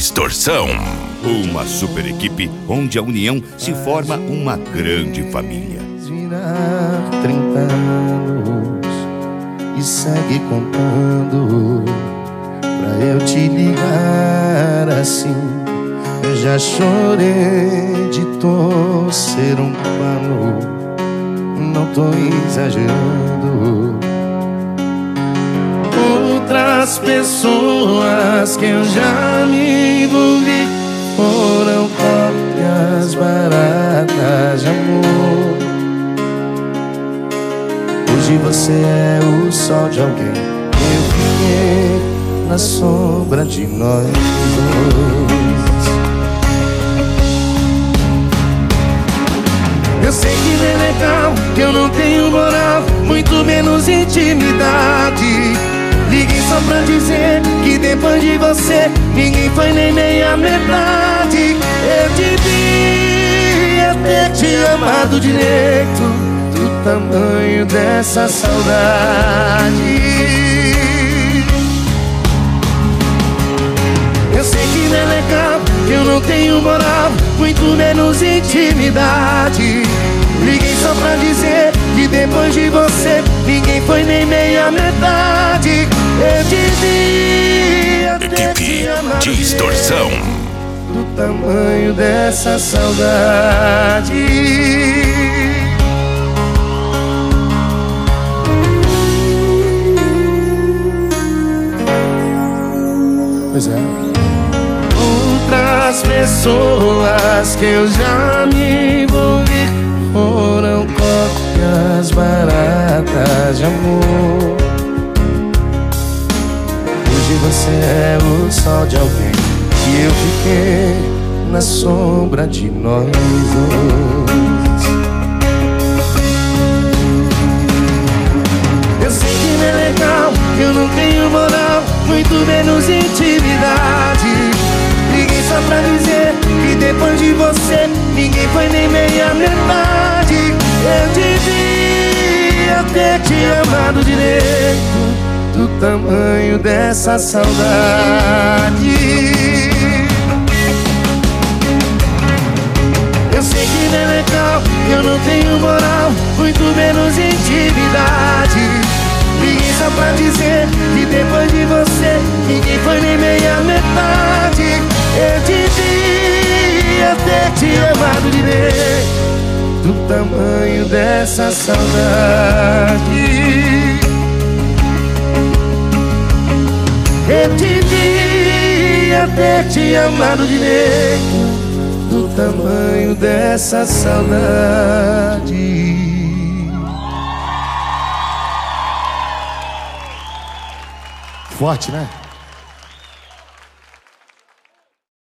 Distorção. Uma super equipe onde a união se forma uma grande família. Virar 30 anos e segue contando pra eu te ligar assim. Eu já chorei de torcer um pano, não tô exagerando. Outras pessoas que eu já me envolvi foram cópias baratas de amor. Hoje você é o sol de alguém, eu fiquei na sombra de nós dois. Eu sei que não é legal, que eu não tenho moral, muito menos intimidade. Liguei só pra dizer que depois de você ninguém foi nem meia metade. Eu devia ter te amado direito, do tamanho dessa saudade. Eu sei que não é legal, que eu não tenho moral, muito menos intimidade. Liguei só pra dizer que depois de você ninguém foi nem meia metade. Eu devia ter te amado Distorção. do tamanho dessa saudade. Pois é. Outras pessoas que eu já me envolvi foram cópias baratas de amor. Hoje você é o sol de alguém e eu fiquei na sombra de nós dois. Eu sei que não é legal, que eu não tenho moral, muito menos intimidade. Liguei só pra dizer que depois de você ninguém foi nem meia metade. Eu devia ter te amado direito, do tamanho dessa saudade. Eu sei que não é legal, que eu não tenho moral, muito menos intimidade. Liguei só pra dizer que depois de você ninguém foi nem meia metade. Eu devia ter te amado direito, do tamanho dessa saudade. Eu devia ter te amado direito, do tamanho dessa saudade. Forte, né?